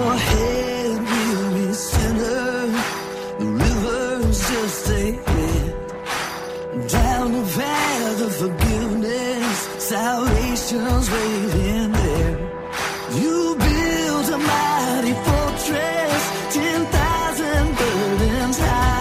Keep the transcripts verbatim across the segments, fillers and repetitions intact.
ahead, weary sinner. The river's just ahead. Down the path of forgiveness, salvation's waiting there. You built a mighty fortress, ten thousand burdens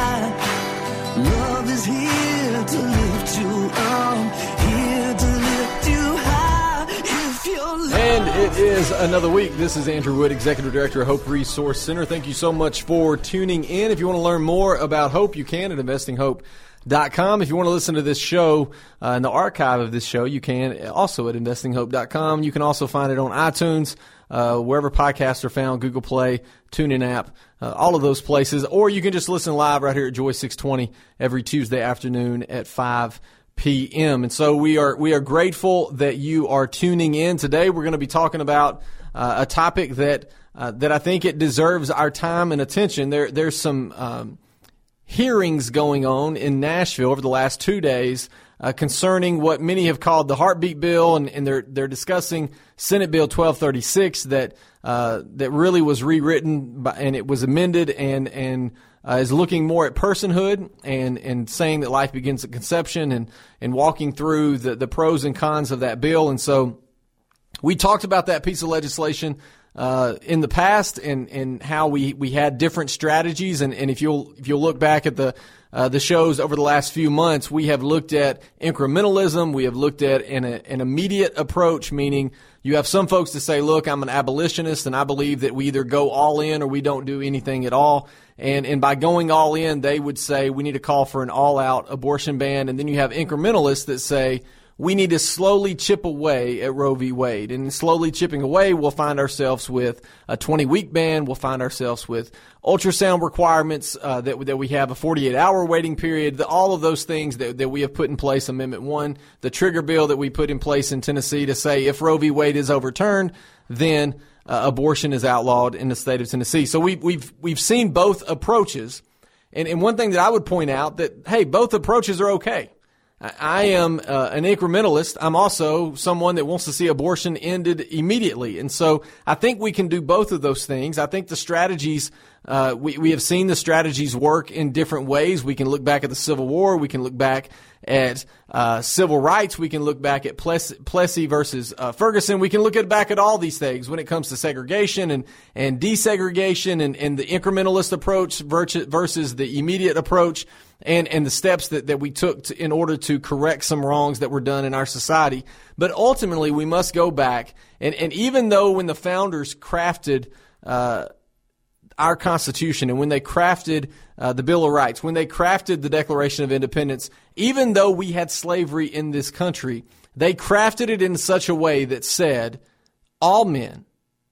high. Love is here to lift you up, here to lift you high. If you're And it is another week. This is Andrew Wood, Executive Director of Hope Resource Center. Thank you so much for tuning in. If you want to learn more about Hope, you can at investing hope dot com. If you want to listen to this show uh, in the archive of this show, you can also at investing hope dot com. You can also find it on iTunes, uh, wherever podcasts are found, Google Play, TuneIn app, uh, all of those places. Or you can just listen live right here at Joy six twenty every Tuesday afternoon at five p.m. And so we are we are grateful that you are tuning in. Today we're going to be talking about uh, a topic that uh, that I think it deserves our time and attention. There there's some um, hearings going on in Nashville over the last two days uh, concerning what many have called the heartbeat bill, and, and they're they're discussing Senate Bill twelve thirty-six that uh, that really was rewritten by, and it was amended and and uh, is looking more at personhood and and saying that life begins at conception and and walking through the the pros and cons of that bill. And so we talked about that piece of legislation Uh, in the past, and, and how we, we had different strategies, and, and if you'll if you'll look back at the uh, the shows over the last few months, we have looked at incrementalism. We have looked at an, an immediate approach, meaning you have some folks that say, "Look, I'm an abolitionist, and I believe that we either go all in or we don't do anything at all." And and by going all in, they would say we need to call for an all-out abortion ban. And then you have incrementalists that say we need to slowly chip away at Roe v. Wade. And slowly chipping away, we'll find ourselves with a twenty-week ban. We'll find ourselves with ultrasound requirements, uh, that, that we have a forty-eight hour waiting period, the, all of those things that, that we have put in place, Amendment one, the trigger bill that we put in place in Tennessee to say if Roe v. Wade is overturned, then uh, abortion is outlawed in the state of Tennessee. So we, we've we've seen both approaches. And, and one thing that I would point out that, hey, both approaches are okay. I am uh, an incrementalist. I'm also someone that wants to see abortion ended immediately. And so I think we can do both of those things. I think the strategies, uh, we, we have seen the strategies work in different ways. We can look back at the Civil War. We can look back at uh, civil rights. We can look back at Plessy, Plessy versus uh, Ferguson. We can look at back at all these things when it comes to segregation and, and desegregation and, and the incrementalist approach versus the immediate approach. And, and the steps that, that we took to, in order to correct some wrongs that were done in our society. But ultimately, we must go back. And, and even though when the founders crafted uh, our Constitution and when they crafted uh, the Bill of Rights, when they crafted the Declaration of Independence, even though we had slavery in this country, they crafted it in such a way that said all men,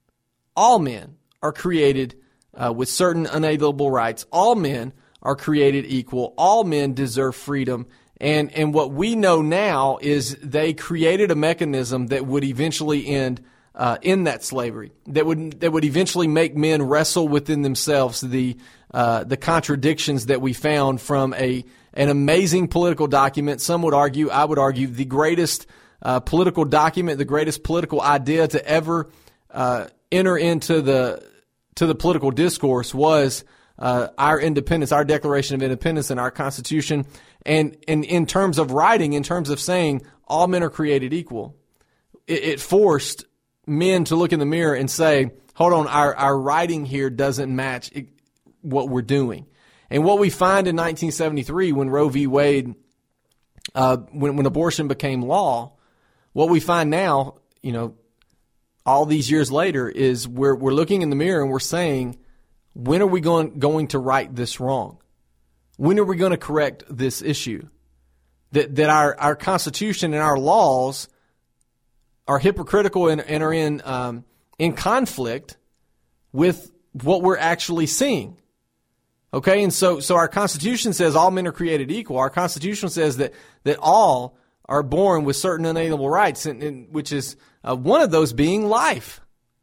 all men are created uh, with certain unalienable rights. All men are created equal. All men deserve freedom. And and what we know now is they created a mechanism that would eventually end uh, in that slavery, that would that would eventually make men wrestle within themselves the uh, the contradictions that we found from a an amazing political document. Some would argue, I would argue, the greatest uh, political document, the greatest political idea to ever uh, enter into the to the political discourse was Uh, our independence, our Declaration of Independence and our Constitution. And, and in terms of writing, in terms of saying all men are created equal, it, it forced men to look in the mirror and say, hold on, our, our writing here doesn't match it, what we're doing. And what we find in nineteen seventy-three when Roe v. Wade, uh, when, when abortion became law, what we find now, you know, all these years later is we're, we're looking in the mirror and we're saying, when are we going, going to right this wrong? When are we going to correct this issue? That that our, our Constitution and our laws are hypocritical and, and are in um, in conflict with what we're actually seeing. Okay, and so so our Constitution says all men are created equal. Our Constitution says that that all are born with certain unalienable rights, and, and which is uh, one of those being life.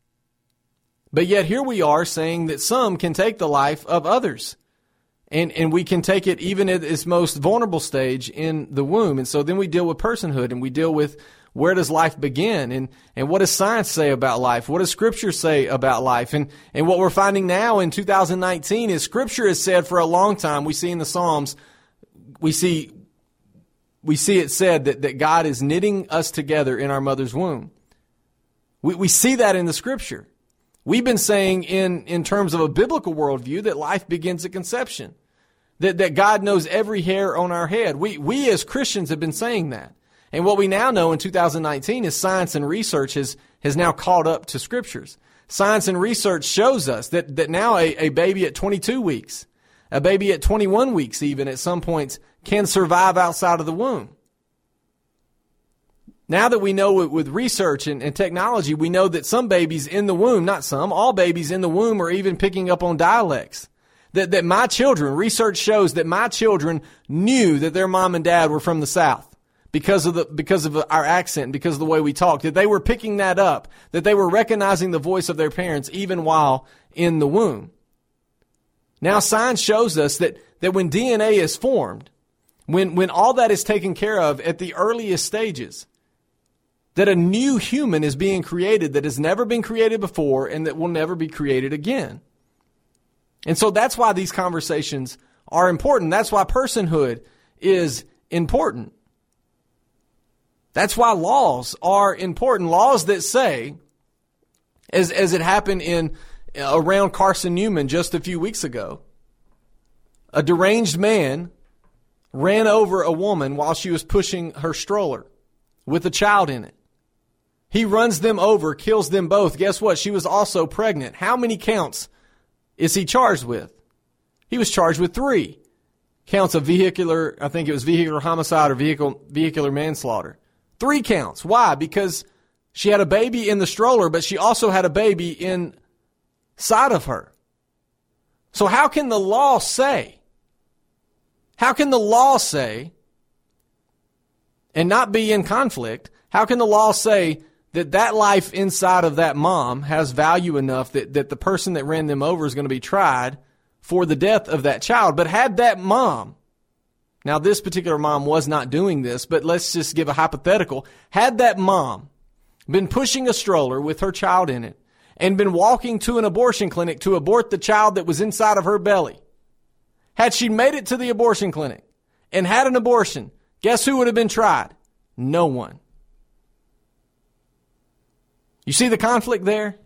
But yet here we are saying that some can take the life of others. And and we can take it even at its most vulnerable stage in the womb. And so then we deal with personhood and we deal with where does life begin? And, and what does science say about life? What does Scripture say about life? And, and what we're finding now in two thousand nineteen is Scripture has said for a long time, we see in the Psalms, we see, we see it said that, that God is knitting us together in our mother's womb. We, we see that in the Scripture. We've been saying in, in terms of a biblical worldview that life begins at conception. That, that God knows every hair on our head. We, we as Christians have been saying that. And what we now know in two thousand nineteen is science and research has, has now caught up to Scriptures. Science and research shows us that, that now a, a baby at twenty-two weeks, a baby at twenty-one weeks even at some points, can survive outside of the womb. Now that we know with, with research and, and technology, we know that some babies in the womb, not some, all babies in the womb are even picking up on dialects. That, that my children, research shows that my children knew that their mom and dad were from the South. Because of the, because of our accent, because of the way we talk, that they were picking that up, that they were recognizing the voice of their parents even while in the womb. Now science shows us that, that when D N A is formed, when, when all that is taken care of at the earliest stages, that a new human is being created that has never been created before and that will never be created again. And so that's why these conversations are important. That's why personhood is important. That's why laws are important. Laws that say, as as it happened in around Carson Newman just a few weeks ago, a deranged man ran over a woman while she was pushing her stroller with a child in it. He runs them over, kills them both. Guess what? She was also pregnant. How many counts is he charged with? He was charged with three counts of vehicular, I think it was vehicular homicide or vehicle, vehicular manslaughter. Three counts. Why? Because she had a baby in the stroller, but she also had a baby inside of her. So how can the law say, how can the law say, and not be in conflict, how can the law say that that life inside of that mom has value enough that, that the person that ran them over is going to be tried for the death of that child? But had that mom, now this particular mom was not doing this, but let's just give a hypothetical. Had that mom been pushing a stroller with her child in it and been walking to an abortion clinic to abort the child that was inside of her belly, had she made it to the abortion clinic and had an abortion, guess who would have been tried? No one. You see the conflict there?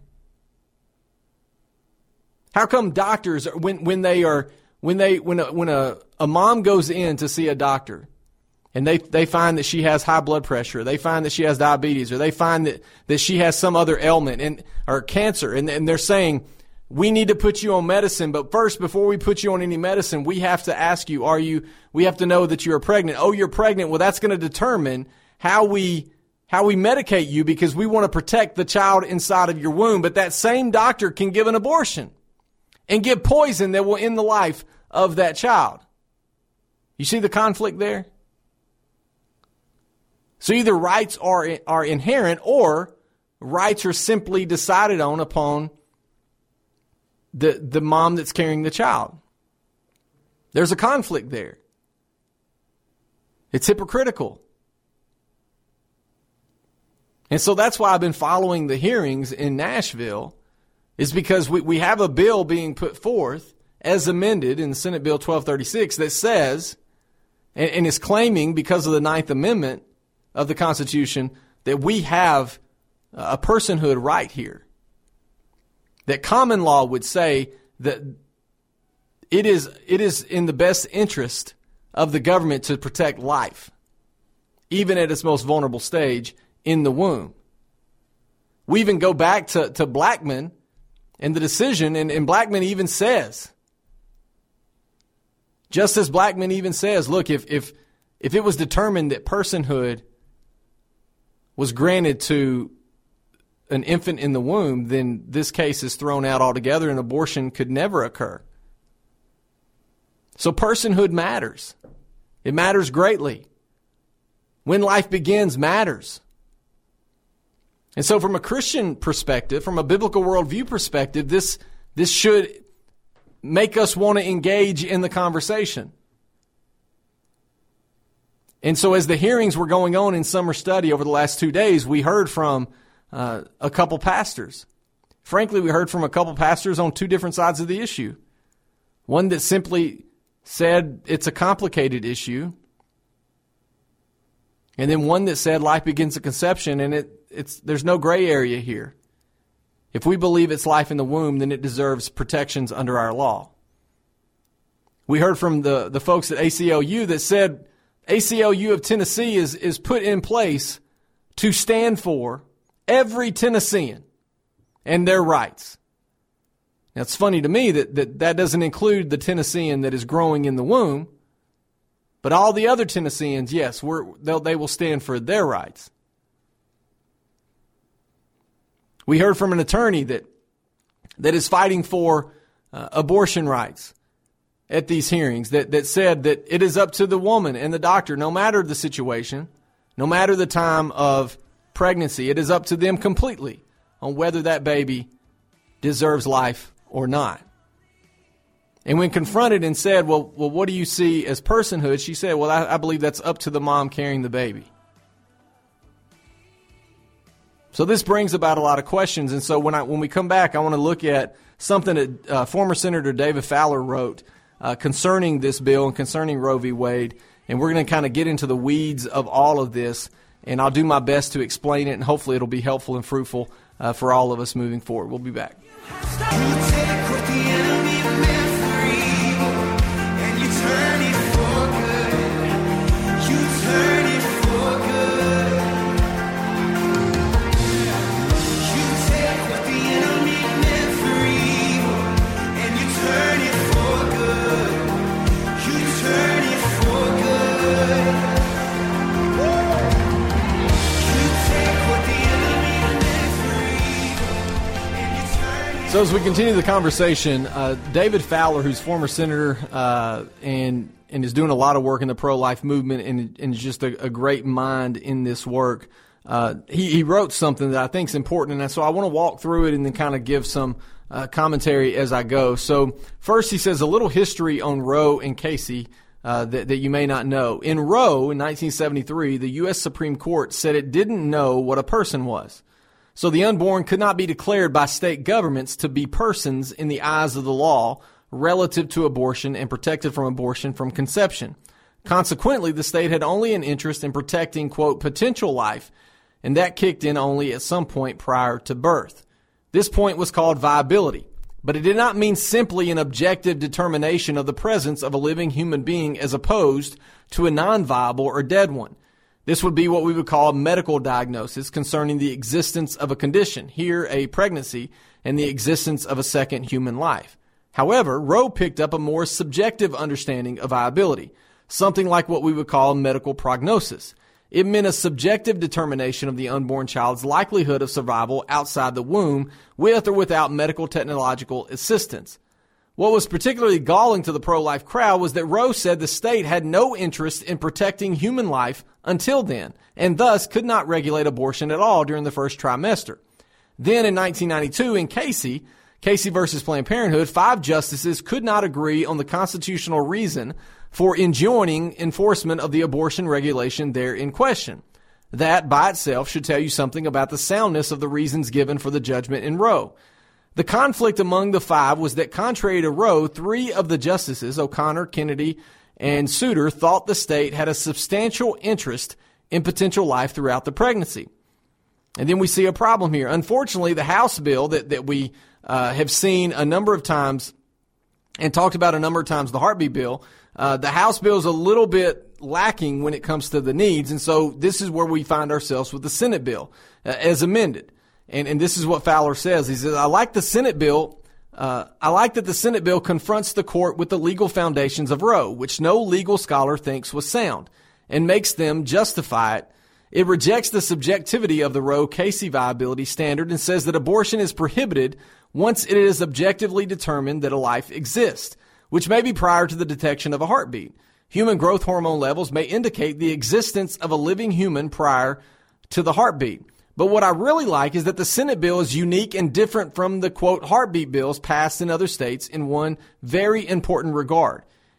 How come doctors, when when they are when they when a, when a, a mom goes in to see a doctor and they they find that she has high blood pressure, they find that she has diabetes, or they find that, that she has some other ailment and or cancer, and, and they're saying, we need to put you on medicine, but first, before we put you on any medicine, we have to ask you, are you, we have to know that you're pregnant. Oh, you're pregnant. Well, that's going to determine how we, how we medicate you, because we want to protect the child inside of your womb. But that same doctor can give an abortion and give poison that will end the life of that child. You see the conflict there? So either rights are, are inherent, or rights are simply decided on upon the the mom that's carrying the child. There's a conflict there. It's hypocritical. And so that's why I've been following the hearings in Nashville, is because we, we have a bill being put forth as amended in Senate Bill twelve thirty-six that says, and, and is claiming because of the Ninth Amendment of the Constitution, that we have a personhood right here. That common law would say that it is it is in the best interest of the government to protect life, even at its most vulnerable stage in the womb. We even go back to, to Blackmun and the decision, and, and Blackmun even says, Justice Blackmun even says, look, if if if it was determined that personhood was granted to an infant in the womb, then this case is thrown out altogether and abortion could never occur. So personhood matters. It matters greatly. When life begins matters. And so from a Christian perspective, from a biblical worldview perspective, this, this should make us want to engage in the conversation. And so as the hearings were going on in summer study over the last two days, we heard from uh, a couple pastors. Frankly, we heard from a couple pastors on two different sides of the issue. One that simply said it's a complicated issue, and then one that said life begins at conception, and it, it's there's no gray area here. If we believe it's life in the womb, then it deserves protections under our law. We heard from the, the folks at A C L U that said A C L U of Tennessee is, is put in place to stand for every Tennessean and their rights. Now, it's funny to me that, that that doesn't include the Tennessean that is growing in the womb, but all the other Tennesseans, yes, we're, they will stand for their rights. We heard from an attorney that that is fighting for uh, abortion rights at these hearings, that, that said that it is up to the woman and the doctor, no matter the situation, no matter the time of pregnancy, it is up to them completely on whether that baby deserves life or not. And when confronted and said, well, well, what do you see as personhood? She said, well, I, I believe that's up to the mom carrying the baby. So this brings about a lot of questions. And so when I when we come back, I want to look at something that uh, former Senator David Fowler wrote uh, concerning this bill and concerning Roe v. Wade. And we're going to kind of get into the weeds of all of this. And I'll do my best to explain it, and hopefully it'll be helpful and fruitful uh, for all of us moving forward. We'll be back. So as we continue the conversation, uh, David Fowler, who's former senator uh, and and is doing a lot of work in the pro-life movement and, and is just a, a great mind in this work, uh, he, he wrote something that I think is important, and so I want to walk through it and then kind of give some uh, commentary as I go. So first he says a little history on Roe and Casey uh, that, that you may not know. In Roe in nineteen seventy-three, the U S Supreme Court said it didn't know what a person was. So the unborn could not be declared by state governments to be persons in the eyes of the law relative to abortion and protected from abortion from conception. Consequently, the state had only an interest in protecting, quote, potential life, and that kicked in only at some point prior to birth. This point was called viability, but it did not mean simply an objective determination of the presence of a living human being as opposed to a non-viable or dead one. This would be what we would call a medical diagnosis concerning the existence of a condition, here a pregnancy, and the existence of a second human life. However, Roe picked up a more subjective understanding of viability, something like what we would call a medical prognosis. It meant a subjective determination of the unborn child's likelihood of survival outside the womb with or without medical technological assistance. What was particularly galling to the pro-life crowd was that Roe said the state had no interest in protecting human life until then, and thus could not regulate abortion at all during the first trimester. Then in nineteen ninety-two, in Casey, Casey versus Planned Parenthood, five justices could not agree on the constitutional reason for enjoining enforcement of the abortion regulation there in question. That, by itself, should tell you something about the soundness of the reasons given for the judgment in Roe. The conflict among the five was that contrary to Roe, three of the justices, O'Connor, Kennedy, and Souter, thought the state had a substantial interest in potential life throughout the pregnancy. And then we see a problem here. Unfortunately, the House bill that, that we uh, have seen a number of times and talked about a number of times, the heartbeat bill, uh, the House bill is a little bit lacking when it comes to the needs. And so this is where we find ourselves with the Senate bill uh, as amended. And, and this is what Fowler says. He says, I like the Senate bill. Uh, I like that the Senate bill confronts the court with the legal foundations of Roe, which no legal scholar thinks was sound, and makes them justify it. It rejects the subjectivity of the Roe-Casey viability standard and says that abortion is prohibited once it is objectively determined that a life exists, which may be prior to the detection of a heartbeat. Human growth hormone levels may indicate the existence of a living human prior to the heartbeat. But what I really like is that the Senate bill is unique and different from the, quote, heartbeat bills passed in other states in one very important regard.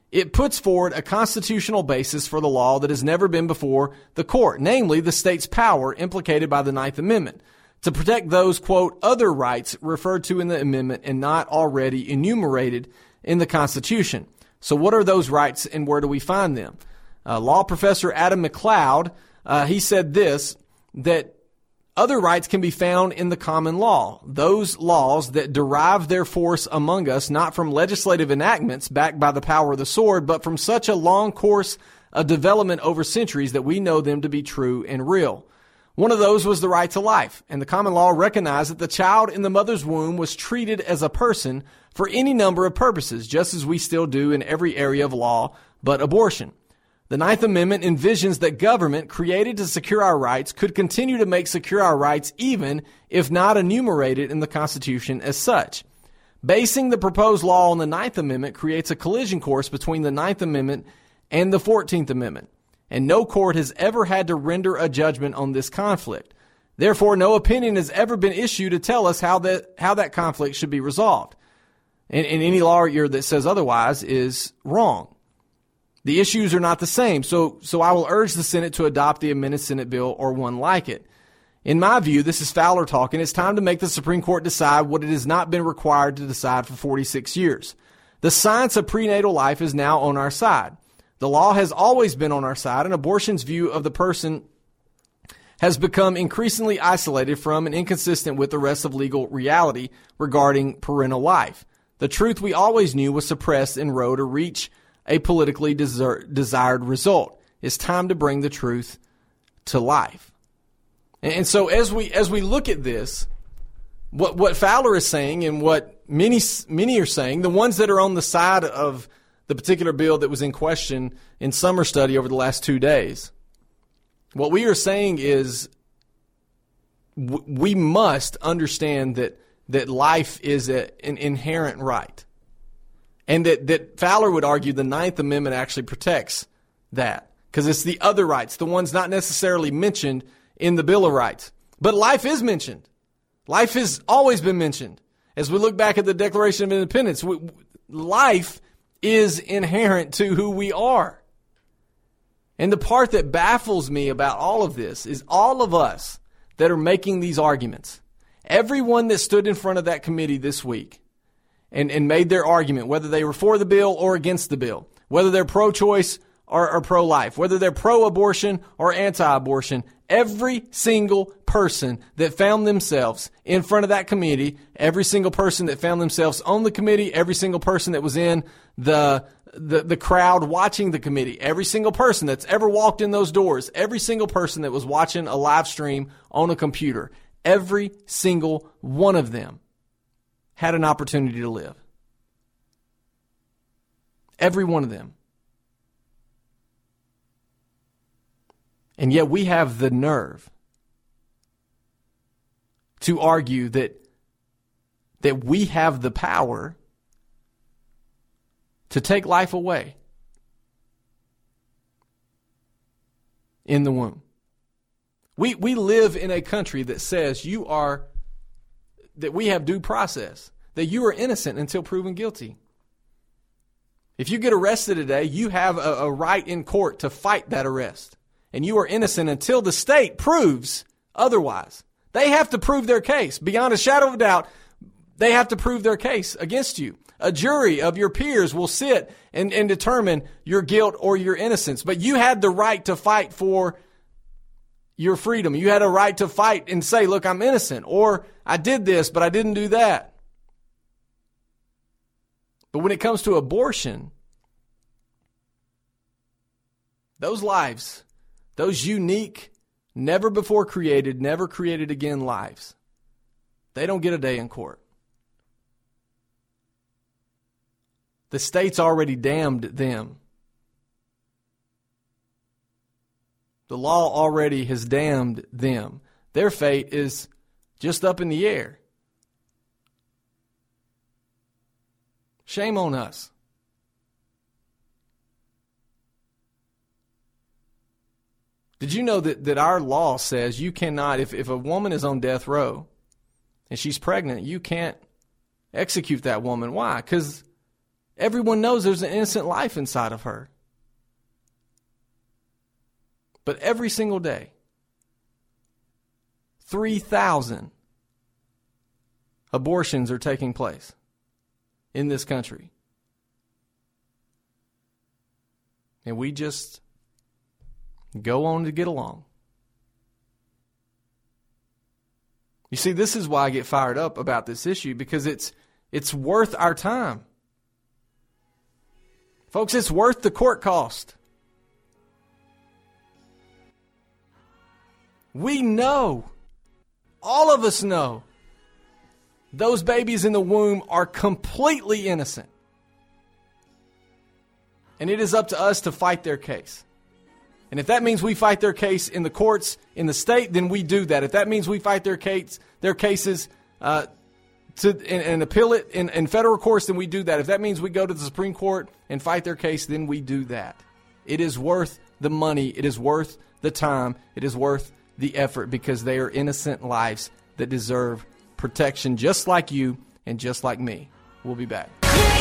It puts forward a constitutional basis for the law that has never been before the court, namely the state's power implicated by the Ninth Amendment to protect those, quote, other rights referred to in the amendment and not already enumerated in the Constitution. So what are those rights and where do we find them? Uh, law professor Adam McLeod, uh, he said this, that other rights can be found in the common law, those laws that derive their force among us not from legislative enactments backed by the power of the sword, but from such a long course of development over centuries that we know them to be true and real. One of those was the right to life, and the common law recognized that the child in the mother's womb was treated as a person for any number of purposes, just as we still do in every area of law but abortion. The Ninth Amendment envisions that government created to secure our rights could continue to make secure our rights even if not enumerated in the Constitution as such. Basing the proposed law on the Ninth Amendment creates a collision course between the Ninth Amendment and the Fourteenth Amendment, and no court has ever had to render a judgment on this conflict. Therefore, no opinion has ever been issued to tell us how that, how that conflict should be resolved. And, and any lawyer that says otherwise is wrong. The issues are not the same, so so I will urge the Senate to adopt the amended Senate bill or one like it. In my view, this is Fowler talking. It's time to make the Supreme Court decide what it has not been required to decide for forty-six years. The science of prenatal life is now on our side. The law has always been on our side, and abortion's view of the person has become increasingly isolated from and inconsistent with the rest of legal reality regarding parental life. The truth we always knew was suppressed in row to reach a politically desir- desired result. It's time to bring the truth to life. And, and so as we as we look at this, what what Fowler is saying and what many many are saying, the ones that are on the side of the particular bill that was in question in summer study over the last two days, what we are saying is w- we must understand that that life is a, an inherent right. And that, that Fowler would argue the Ninth Amendment actually protects that because it's the other rights, the ones not necessarily mentioned in the Bill of Rights. But life is mentioned. Life has always been mentioned. As we look back at the Declaration of Independence, we, life is inherent to who we are. And the part that baffles me about all of this is all of us that are making these arguments, everyone that stood in front of that committee this week, And, and made their argument, whether they were for the bill or against the bill, whether they're pro-choice or, or pro-life, whether they're pro-abortion or anti-abortion, every single person that found themselves in front of that committee, every single person that found themselves on the committee, every single person that was in the, the, the crowd watching the committee, every single person that's ever walked in those doors, every single person that was watching a live stream on a computer, every single one of them had an opportunity to live. Every one of them. And yet we have the nerve to argue that, that we have the power to take life away in the womb. We, we live in a country that says you are that we have due process, that you are innocent until proven guilty. If you get arrested today, you have a, a right in court to fight that arrest. And you are innocent until the state proves otherwise. They have to prove their case. Beyond a shadow of a doubt, they have to prove their case against you. A jury of your peers will sit and, and determine your guilt or your innocence. But you had the right to fight for your freedom. You had a right to fight and say, look, I'm innocent, or I did this, but I didn't do that. But when it comes to abortion, those lives, those unique, never before created, never created again lives, they don't get a day in court. The state's already damned them. The law already has damned them. Their fate is just up in the air. Shame on us. Did you know that, that our law says you cannot, if, if a woman is on death row and she's pregnant, you can't execute that woman? Why? Because Everyone knows there's an innocent life inside of her. But every single day, three thousand abortions are taking place in this country. And we just go on to get along. You see, this is why I get fired up about this issue, because it's it's worth our time. Folks, it's worth the court cost. We know, all of us know, those babies in the womb are completely innocent. And it is up to us to fight their case. And if that means we fight their case in the courts, in the state, then we do that. If that means we fight their case, their cases uh, to and, and appeal it in, in federal courts, then we do that. If that means we go to the Supreme Court and fight their case, then we do that. It is worth the money. It is worth the time. It is worth the effort, because they are innocent lives that deserve protection, just like you and just like me. We'll be back.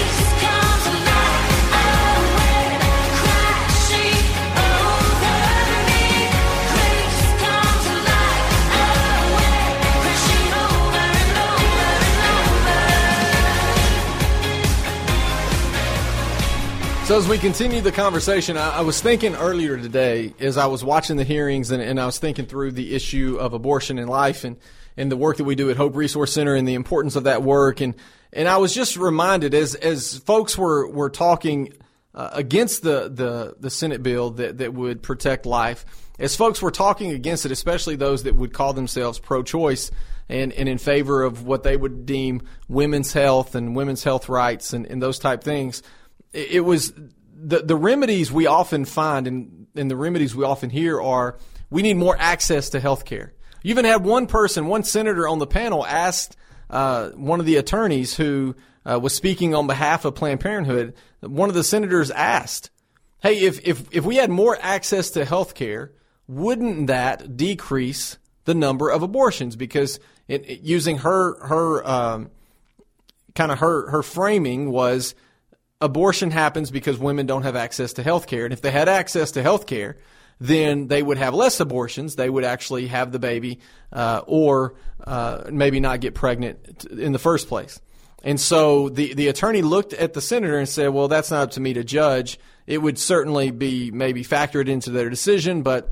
So as we continue the conversation, I, I was thinking earlier today as I was watching the hearings and, and I was thinking through the issue of abortion in life and, and the work that we do at Hope Resource Center and the importance of that work. And, and I was just reminded as, as folks were, were talking uh, against the, the, the Senate bill that, that would protect life, as folks were talking against it, especially those that would call themselves pro-choice and, and in favor of what they would deem women's health and women's health rights and, and those type things, it was the the remedies we often find and, and the remedies we often hear are we need more access to health care. You even had one person, one senator on the panel asked uh, one of the attorneys who uh, was speaking on behalf of Planned Parenthood, one of the senators asked, hey, if, if, if we had more access to health care, wouldn't that decrease the number of abortions? Because it, it, using her, her um, kind of her, her framing was, abortion happens because women don't have access to health care. And if they had access to health care, then they would have less abortions. They would actually have the baby uh, or uh, maybe not get pregnant in the first place. And so the, the attorney looked at the senator and said, well, that's not up to me to judge. It would certainly be maybe factored into their decision, but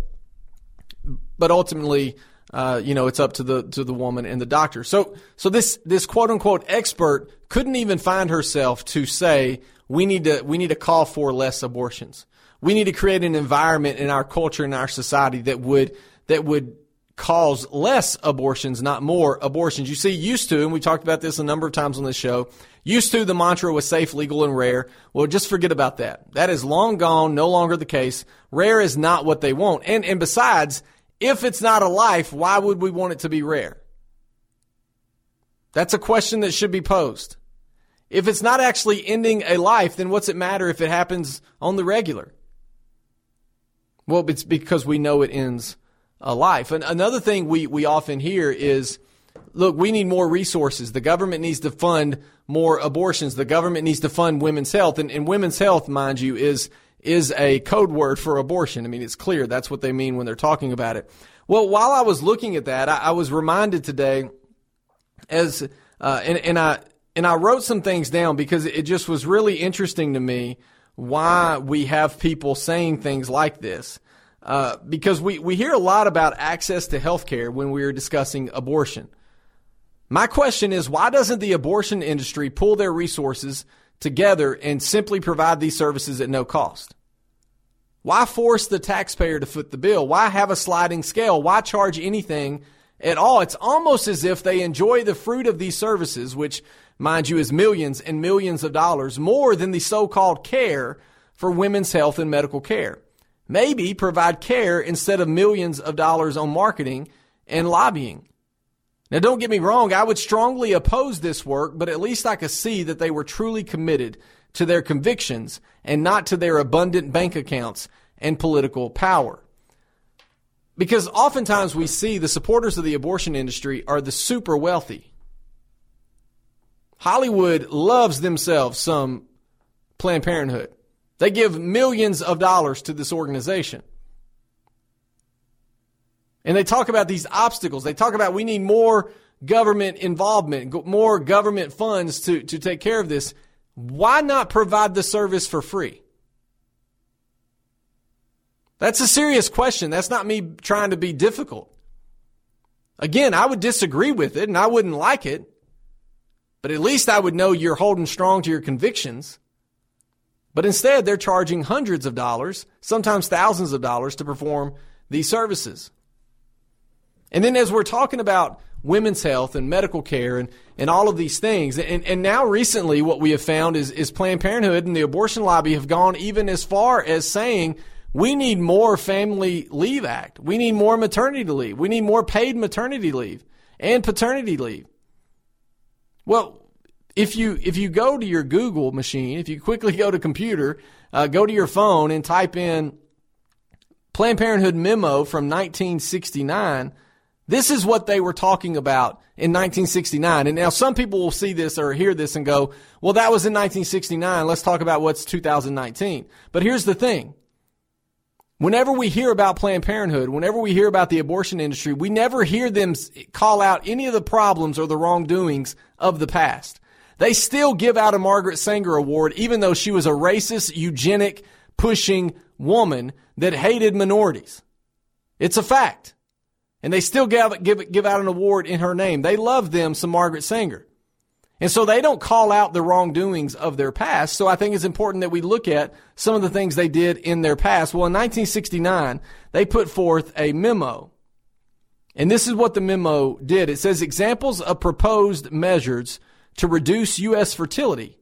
but ultimately, uh, you know, it's up to the to the woman and the doctor. So so this this quote unquote expert couldn't even find herself to say, We need to we need to call for less abortions. We need to create an environment in our culture and our society that would that would cause less abortions, not more abortions. You see, used to, and we talked about this a number of times on this show, used to the mantra was safe, legal, and rare. Well, just forget about that. That is long gone, no longer the case. Rare is not what they want. And and besides, if it's not a life, why would we want it to be rare? That's a question that should be posed. If it's not actually ending a life, then what's it matter if it happens on the regular? Well, it's because we know it ends a life. And another thing we, we often hear is, look, we need more resources. The government needs to fund more abortions. The government needs to fund women's health. And, and women's health, mind you, is is a code word for abortion. I mean, it's clear that's what they mean when they're talking about it. Well, while I was looking at that, I, I was reminded today as uh, and, and I and I wrote some things down because it just was really interesting to me why we have people saying things like this. Uh, because we, we hear a lot about access to health care when we are discussing abortion. My question is, why doesn't the abortion industry pull their resources together and simply provide these services at no cost? Why force the taxpayer to foot the bill? Why have a sliding scale? Why charge anything at all? It's almost as if they enjoy the fruit of these services, which, mind you, is millions and millions of dollars, more than the so-called care for women's health and medical care. Maybe provide care instead of millions of dollars on marketing and lobbying. Now, don't get me wrong, I would strongly oppose this work, but at least I could see that they were truly committed to their convictions and not to their abundant bank accounts and political power. Because oftentimes we see the supporters of the abortion industry are the super wealthy. Hollywood loves themselves some Planned Parenthood. They give millions of dollars to this organization. And they talk about these obstacles. They talk about we need more government involvement, more government funds to, to take care of this. Why not provide the service for free? That's a serious question. That's not me trying to be difficult. Again, I would disagree with it and I wouldn't like it, but at least I would know you're holding strong to your convictions. But instead, they're charging hundreds of dollars, sometimes thousands of dollars to perform these services. And then as we're talking about women's health and medical care and, and all of these things, and, and now recently what we have found is, is Planned Parenthood and the abortion lobby have gone even as far as saying we need more Family Leave Act. We need more maternity leave. We need more paid maternity leave and paternity leave. Well, if you if you go to your Google machine, if you quickly go to computer, uh, go to your phone and type in Planned Parenthood memo from nineteen sixty-nine, this is what they were talking about in nineteen sixty-nine. And now some people will see this or hear this and go, well, that was in nineteen sixty-nine. Let's talk about what's two thousand nineteen. But here's the thing. Whenever we hear about Planned Parenthood, whenever we hear about the abortion industry, we never hear them call out any of the problems or the wrongdoings of the past. They still give out a Margaret Sanger Award, even though she was a racist, eugenic, pushing woman that hated minorities. It's a fact. And they still give, give, give out an award in her name. They love them some Margaret Sanger. And so they don't call out the wrongdoings of their past. So I think it's important that we look at some of the things they did in their past. Well, in nineteen sixty-nine, they put forth a memo. And this is what the memo did. It says examples of proposed measures to reduce U S fertility.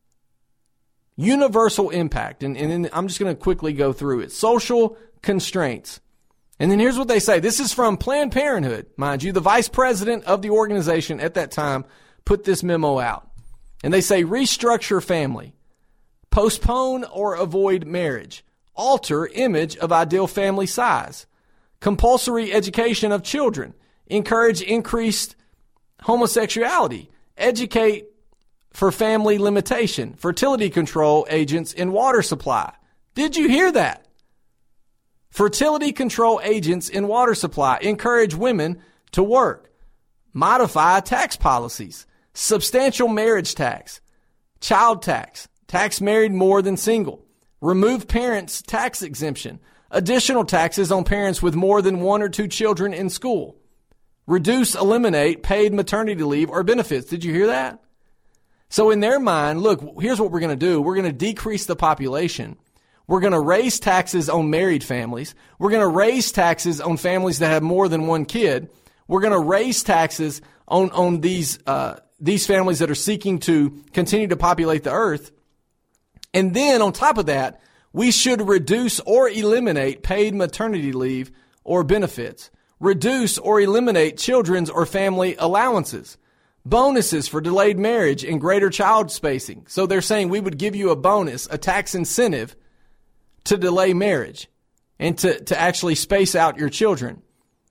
Universal impact. And, and then I'm just going to quickly go through it. Social constraints. And then here's what they say. This is from Planned Parenthood, mind you. The vice president of the organization at that time put this memo out. And they say restructure family, postpone or avoid marriage, alter image of ideal family size, compulsory education of children, encourage increased homosexuality, educate for family limitation, fertility control agents in water supply. Did you hear that? Fertility control agents in water supply, encourage women to work, modify tax policies, substantial marriage tax, child tax, tax married more than single, remove parents' tax exemption, additional taxes on parents with more than one or two children in school, reduce, eliminate paid maternity leave or benefits. Did you hear that? So in their mind, look, here's what we're going to do. We're going to decrease the population. We're going to raise taxes on married families. We're going to raise taxes on families that have more than one kid. We're going to raise taxes on, on these, uh, these families that are seeking to continue to populate the earth. And then on top of that, we should reduce or eliminate paid maternity leave or benefits. Reduce or eliminate children's or family allowances. Bonuses for delayed marriage and greater child spacing. So they're saying we would give you a bonus, a tax incentive to delay marriage and to, to actually space out your children.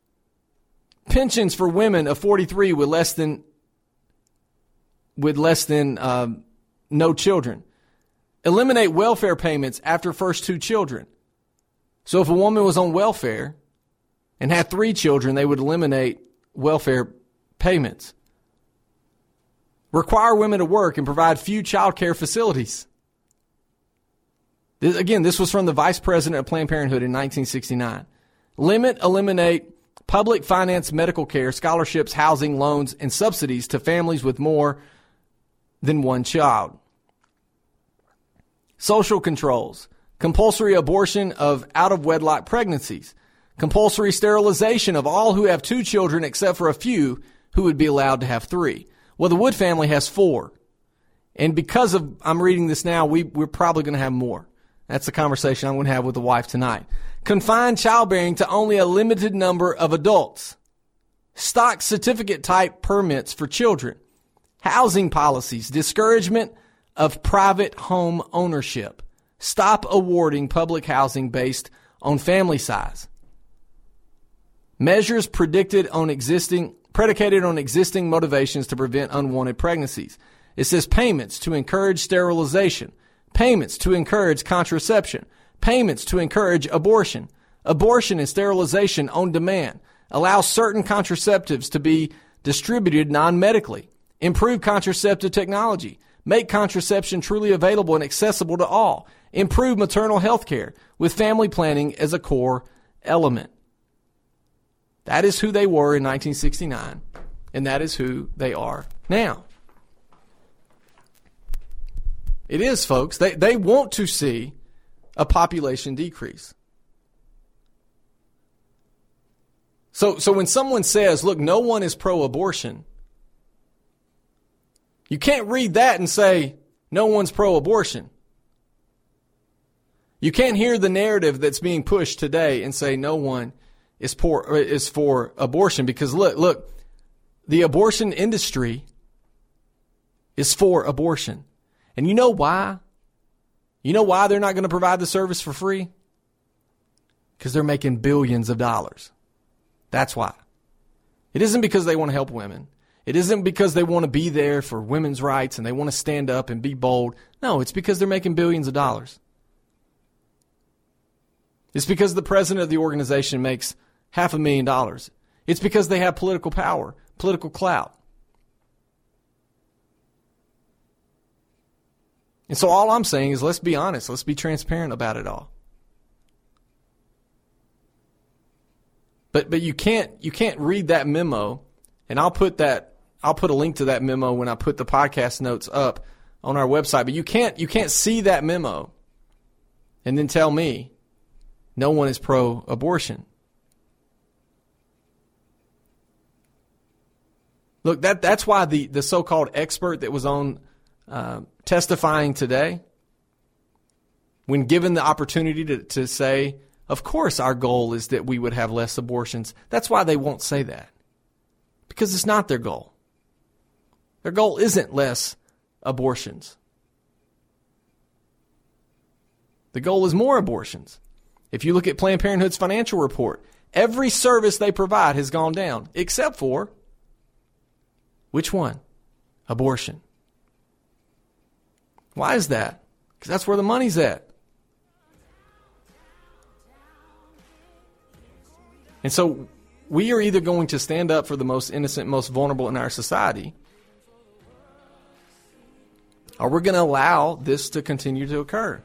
Pensions for women of forty-three with less than with less than um, no children. Eliminate welfare payments after first two children. So if a woman was on welfare and had three children, they would eliminate welfare payments. Require women to work and provide few child care facilities. This, again, this was from the vice president of Planned Parenthood in nineteen sixty-nine. Limit, eliminate public finance medical care, scholarships, housing, loans, and subsidies to families with more than one child. Social controls. Compulsory abortion of out-of-wedlock pregnancies. Compulsory sterilization of all who have two children except for a few who would be allowed to have three. Well, the Wood family has four. And because of, I'm reading this now, we, we're probably going to have more. That's the conversation I'm going to have with the wife tonight. Confine childbearing to only a limited number of adults. Stock certificate type permits for children. Housing policies. Discouragement of private home ownership. Stop awarding public housing based on family size. Measures predicted on existing, predicated on existing motivations to prevent unwanted pregnancies. It says payments to encourage sterilization. payments to encourage contraception, payments to encourage abortion, abortion and sterilization on demand, allow certain contraceptives to be distributed non-medically, improve contraceptive technology, make contraception truly available and accessible to all, improve maternal health care with family planning as a core element. That is who they were in nineteen sixty-nine, and that is who they are now. It is, folks. They they want to see a population decrease. So so when someone says, look, no one is pro-abortion, you can't read that and say, no one's pro-abortion. You can't hear the narrative that's being pushed today and say no one is for, is for abortion, because look, look, the abortion industry is for abortion. And you know why? You know why they're not going to provide the service for free? Because they're making billions of dollars. That's why. It isn't because they want to help women. It isn't because they want to be there for women's rights and they want to stand up and be bold. No, it's because they're making billions of dollars. It's because the president of the organization makes half a million dollars. It's because they have political power, political clout. And so all I'm saying is, let's be honest. Let's be transparent about it all. But but you can't you can't read that memo, and I'll put that I'll put a link to that memo when I put the podcast notes up on our website. But you can't you can't see that memo and then tell me no one is pro-abortion. Look, that that's why the, the so-called expert that was on uh, testifying today, when given the opportunity to, to say, of course our goal is that we would have less abortions, that's why they won't say that. Because it's not their goal. Their goal isn't less abortions. The goal is more abortions. If you look at Planned Parenthood's financial report, every service they provide has gone down, except for which one? Abortion. Why is that? Because that's where the money's at. And so we are either going to stand up for the most innocent, most vulnerable in our society, or we're going to allow this to continue to occur.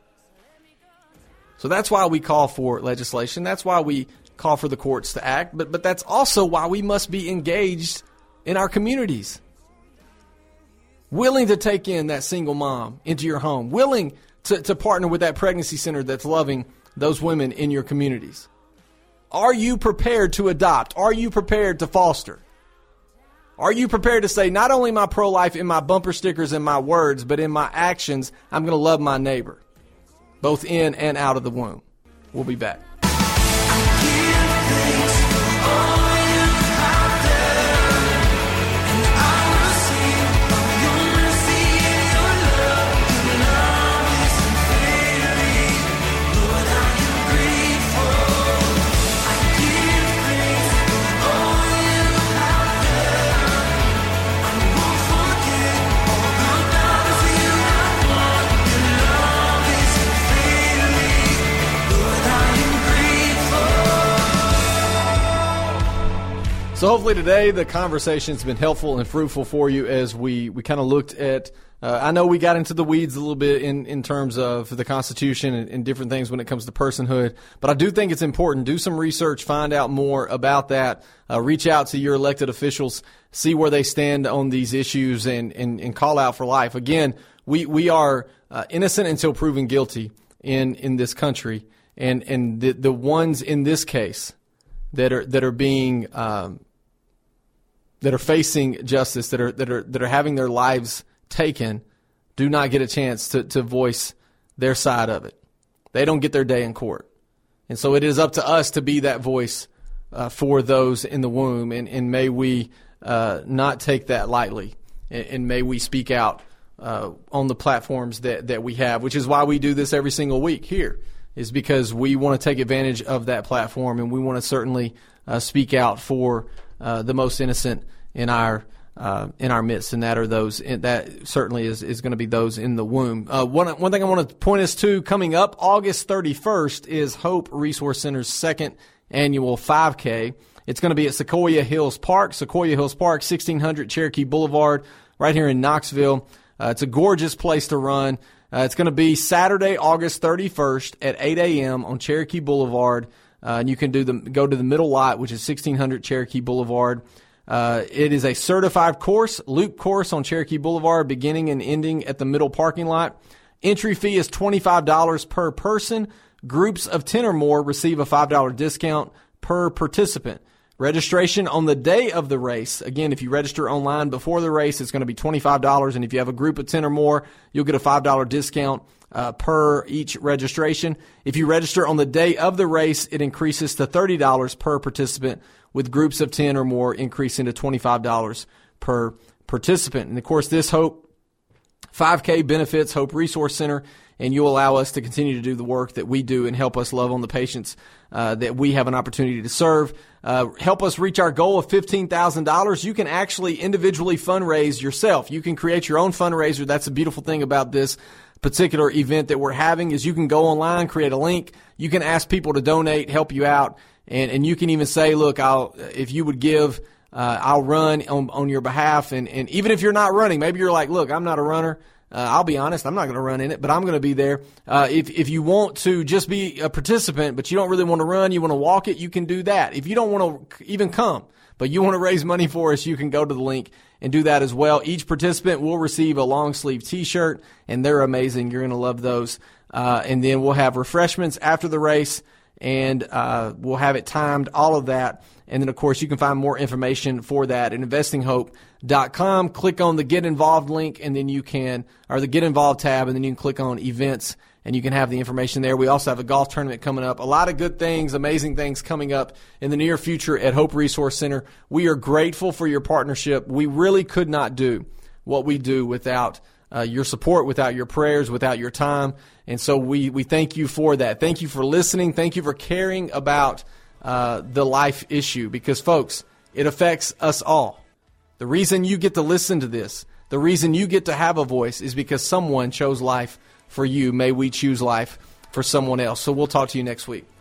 So that's why we call for legislation. That's why we call for the courts to act. But but that's also why we must be engaged in our communities. Willing to take in that single mom into your home. Willing to, to partner with that pregnancy center that's loving those women in your communities. Are you prepared to adopt? Are you prepared to foster? Are you prepared to say, not only am I pro-life in my bumper stickers and my words, but in my actions, I'm going to love my neighbor, both in and out of the womb? We'll be back. So hopefully today the conversation's been helpful and fruitful for you as we, we kind of looked at, uh, I know we got into the weeds a little bit in, in terms of the Constitution and, and different things when it comes to personhood, but I do think it's important. Do some research, find out more about that, uh, reach out to your elected officials, see where they stand on these issues, and, and, and call out for life. Again, we, we are uh, innocent until proven guilty in, in this country, and, and the, the ones in this case that are that are being um, that are facing justice, that are that are that are having their lives taken, do not get a chance to, to voice their side of it. They don't get their day in court, and so it is up to us to be that voice uh, for those in the womb. And, and may we uh, not take that lightly, and, and may we speak out uh, on the platforms that that we have, which is why we do this every single week here. Is because we want to take advantage of that platform, and we want to certainly uh, speak out for uh, the most innocent in our uh, in our midst, and that are those in, that certainly is, is going to be those in the womb. Uh, one one thing I want to point us to coming up August thirty-first is Hope Resource Center's second annual five K. It's going to be at Sequoia Hills Park, Sequoia Hills Park, sixteen hundred Cherokee Boulevard, right here in Knoxville. Uh, it's a gorgeous place to run. Uh, it's going to be Saturday, August thirty-first at eight a.m. on Cherokee Boulevard. Uh, and you can do the go to the middle lot, which is sixteen hundred Cherokee Boulevard. Uh, it is a certified course, loop course on Cherokee Boulevard, beginning and ending at the middle parking lot. Entry fee is twenty-five dollars per person. Groups of ten or more receive a five dollars discount per participant. Registration on the day of the race, again, if you register online before the race, it's going to be twenty-five dollars. And if you have a group of ten or more, you'll get a five dollars discount uh, per each registration. If you register on the day of the race, it increases to thirty dollars per participant, with groups of ten or more increasing to twenty-five dollars per participant. And, of course, this Hope five K benefits Hope Resource Center, and you allow us to continue to do the work that we do and help us love on the patients uh, that we have an opportunity to serve. Uh, help us reach our goal of fifteen thousand dollars. You can actually individually fundraise yourself. You can create your own fundraiser. That's the beautiful thing about this particular event that we're having is you can go online, create a link. You can ask people to donate, help you out, and, and you can even say, look, I'll if you would give, uh, I'll run on, on your behalf. And, and even if you're not running, maybe you're like, look, I'm not a runner. Uh, I'll be honest, I'm not going to run in it, but I'm going to be there. Uh, if if you want to just be a participant, but you don't really want to run, you want to walk it, you can do that. If you don't want to even come, but you want to raise money for us, you can go to the link and do that as well. Each participant will receive a long sleeve T-shirt, and they're amazing. You're going to love those. Uh, and then we'll have refreshments after the race, and uh, we'll have it timed, all of that. And then, of course, you can find more information for that at investing hope dot com. Click on the Get Involved link, and then you can, or the Get Involved tab, and then you can click on Events, and you can have the information there. We also have a golf tournament coming up. A lot of good things, amazing things coming up in the near future at Hope Resource Center. We are grateful for your partnership. We really could not do what we do without uh, your support, without your prayers, without your time. And so we, we thank you for that. Thank you for listening. Thank you for caring about uh, the life issue, because, folks, it affects us all. The reason you get to listen to this, the reason you get to have a voice is because someone chose life for you. May we choose life for someone else. So we'll talk to you next week.